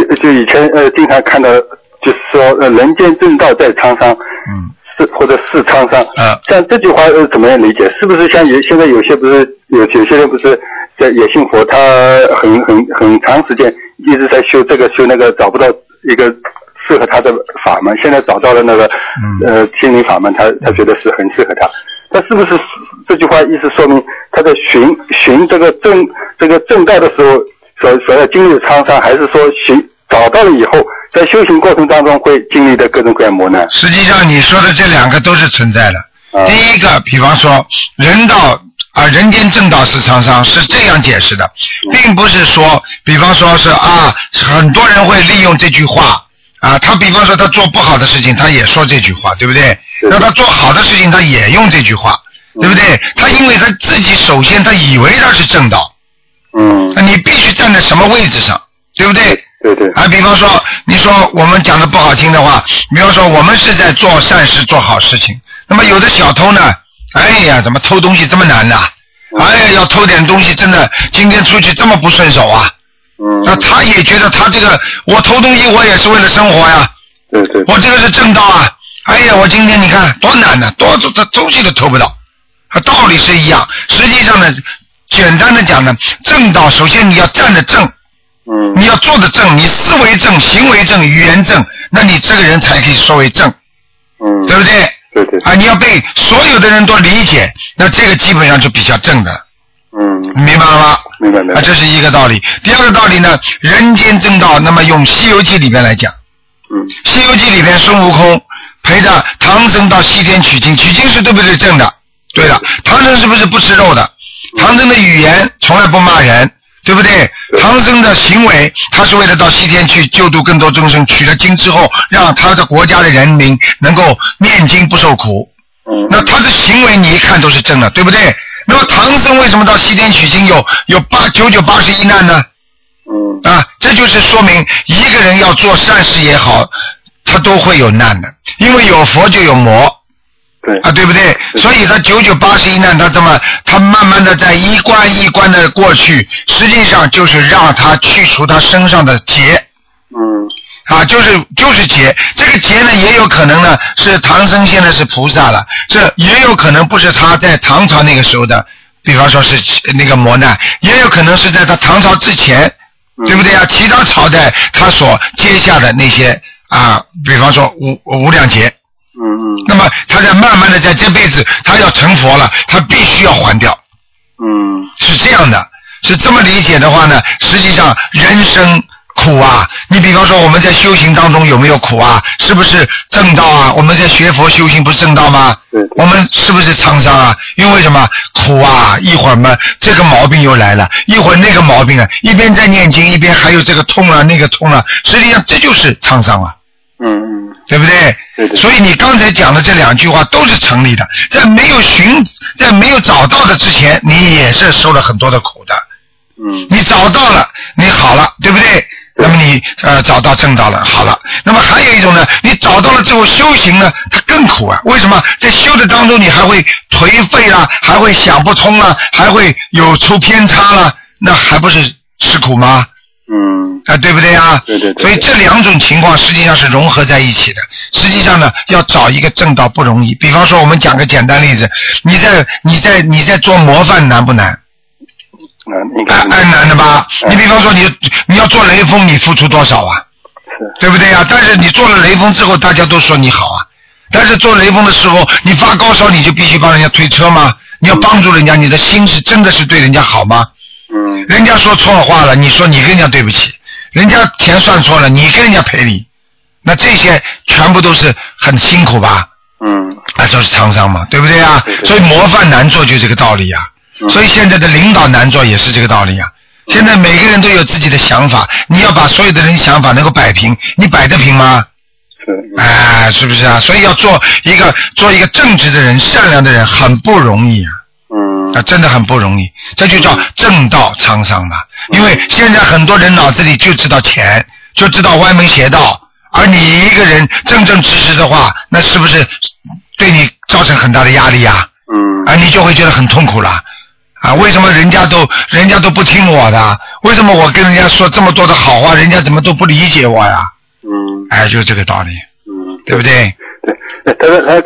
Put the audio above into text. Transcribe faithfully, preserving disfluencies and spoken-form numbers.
就就以前呃经常看到，就是说呃人间正道在沧桑， 嗯， 是或者是沧桑， 啊， 像这句话呃怎么样理解？是不是像有现在有些不是有有些人不是在也信佛，他很很很长时间一直在修这个修那个，找不到一个适合他的法门，现在找到了那个、嗯、呃心灵法门，他他觉得是很适合他。那是不是这句话意思说明他在寻寻这个正这个正道的时候所所要经历的沧桑，还是说寻找到了以后在修行过程当中会经历的各种各样磨难？ 实际上你说的这两个都是存在的。 啊、 第一个，比方说人道啊，人间正道是沧桑，是这样解释的，并不是说，比方说是啊，很多人会利用这句话啊，他比方说他做不好的事情，他也说这句话，对不对？那他做好的事情，他也用这句话，对不对？他因为他自己首先他以为他是正道， 嗯， 你必须站在什么位置上，对不对？ 对对。 啊，比方说，你说我们讲的不好听的话，比方说我们是在做善事、做好事情，那么有的小偷呢，哎呀，怎么偷东西这么难呢、啊？哎呀，要偷点东西，真的今天出去这么不顺手啊！ 嗯， 那他也觉得他这个，我偷东西我也是为了生活呀， 对对， 我这个是正道啊！哎呀，我今天你看多难呢、啊，多这东西都偷不到，道理是一样。实际上呢，简单的讲呢，正道首先你要站得正， 嗯， 你要做得正，你思维正、行为正、语言正，那你这个人才可以说为正， 嗯， 对不对？ 对对。 啊，你要被所有的人都理解，那这个基本上就比较正的。 嗯， 明白了吗？ 明白明白。 啊，这是一个道理。第二个道理呢，人间正道，那么用《西游记》里面来讲， 嗯， 《西游记》里面孙悟空陪着唐僧到西天取经，取经是对不对正的？对的。唐僧是不是不吃肉的？唐僧的语言从来不骂人，对不对？唐僧的行为，他是为了到西天去救度更多众生，取了经之后，让他的国家的人民能够念经不受苦。 嗯， 那他的行为你一看都是正的，对不对？那么唐僧为什么到西天取经有有八九九八十一难呢？ 嗯， 啊，这就是说明一个人要做善事也好，他都会有难的，因为有佛就有魔。 对啊，对不对？所以他九九八十一难，他这么他慢慢的在一关一关的过去，实际上就是让他去除他身上的结。 嗯。 啊，就是就是劫，这个劫呢，也有可能呢是唐僧现在是菩萨了，这也有可能不是他在唐朝那个时候的，比方说是那个磨难，也有可能是在他唐朝之前，对不对啊？其他朝代他所接下的那些啊，比方说无无量劫， 嗯嗯， 那么他在慢慢的在这辈子他要成佛了，他必须要还掉， 嗯， 是这样的，是这么理解的话呢，实际上人生苦啊，你比方说我们在修行当中有没有苦啊？是不是正道啊？我们在学佛修行不是正道吗？ 对， 我们是不是沧桑啊？因为什么苦啊？一会儿嘛这个毛病又来了，一会儿那个毛病啊，一边在念经，一边还有这个痛了那个痛了，实际上这就是沧桑啊。 嗯嗯， 对不对？ 对对。 所以你刚才讲的这两句话都是成立的，在没有寻，在没有找到的之前，你也是受了很多的苦的。 嗯。 你找到了，你好了，对不对？那么你呃找到正道了，好了。那么还有一种呢，你找到了之后修行呢，它更苦啊。为什么？在修的当中，你还会颓废啦，还会想不通啦，还会有出偏差啦，那还不是吃苦吗？ 嗯。 啊，对不对啊？ 对对对。 所以这两种情况实际上是融合在一起的。实际上呢，要找一个正道不容易。比方说，我们讲个简单例子，你在你在你在做模范难不难？ 难， 难难的吧？你比方说你你要做雷锋，你付出多少啊？ 是。 对不对啊？但是你做了雷锋之后，大家都说你好啊。但是做雷锋的时候，你发高烧，你就必须帮人家推车吗？你要帮助人家，你的心是真的是对人家好吗？ 嗯。 人家说错了话了，你说你跟人家对不起，人家钱算错了，你跟人家赔礼，那这些全部都是很辛苦吧？ 嗯。 那就是沧桑嘛，对不对啊？ 对对对。 所以模范难做就这个道理呀、啊。所以现在的领导难做也是这个道理呀、啊。现在每个人都有自己的想法，你要把所有的人想法能够摆平，你摆得平吗？ 是。 哎、呃，是不是啊？所以要做一个做一个正直的人、善良的人很不容易啊。 嗯。 啊，真的很不容易，这就叫正道沧桑嘛。因为现在很多人脑子里就知道钱，就知道歪门邪道，而你一个人正正直直的话，那是不是对你造成很大的压力呀、啊？ 嗯。 啊，你就会觉得很痛苦了。 啊，为什么人家都人家都不听我的？为什么我跟人家说这么多的好话，人家怎么都不理解我呀？ 嗯， 哎，就是这个道理， 嗯， 对不对？ 对，但是他